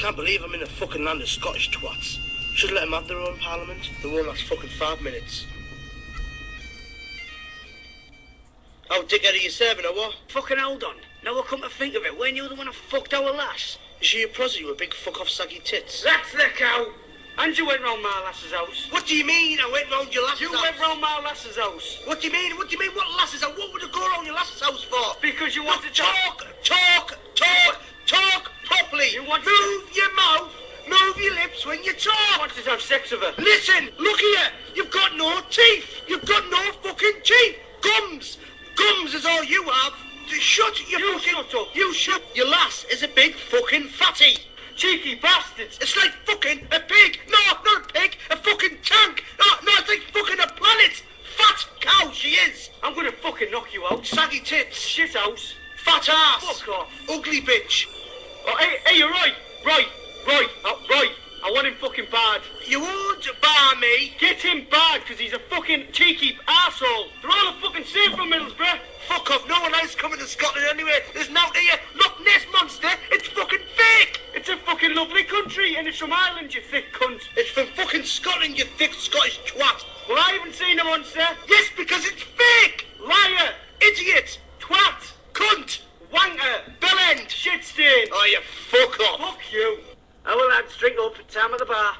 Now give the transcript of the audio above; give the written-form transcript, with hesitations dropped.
Can't believe I'm in a fucking land of Scottish twats. Should let them have their own parliament. The won't last fucking 5 minutes. Oh, dickhead, are you serving or what? Fucking hold on. Now I come to think of it, weren't you the one who fucked our lass? Is she a prosy with big fuck-off saggy tits? That's the cow! And you went round my lass's house. What do you mean I went round your lass's house? You went round my lass's house. What do you mean? What do you mean? What lass's house? What would I go round your lass's house for? Because you wanted to... Talk properly. You wanted Move your mouth. Move your lips when you talk. You wanted to have sex with her. Listen, look here. You've got no teeth. You've got no fucking teeth. Gums. Gums is all you have. Shut your You fucking... shut up. You shut. Your lass is a big fucking fatty. Cheeky bastards. It's like fucking a pig. No, not a pig. A fucking tank. No, it's like fucking a planet. Fat cow she is. I'm gonna fucking knock you out. Saggy tits. Shit house. Fat ass. Fuck off. Ugly bitch. Oh, hey, you're right. Right. I want him fucking bad. You won't bar me. Get him bad, because he's a fucking cheeky arsehole. They're all the fucking same from Middlesbrough. Fuck off. No one else coming to Scotland anyway. There's no here. Look, Ness Monster. It's fucking fake. It's a fucking lovely country, and it's from Ireland, you thick cunt. It's from fucking Scotland, you thick Scottish twat. Well, I haven't seen a monster. Yes, because it's fake. Liar. Idiot. Twat. Cunt. Wanker. Bellend. Shit stain. Oh, you fuck off. Fuck you. Our lads drink up, time of the bar.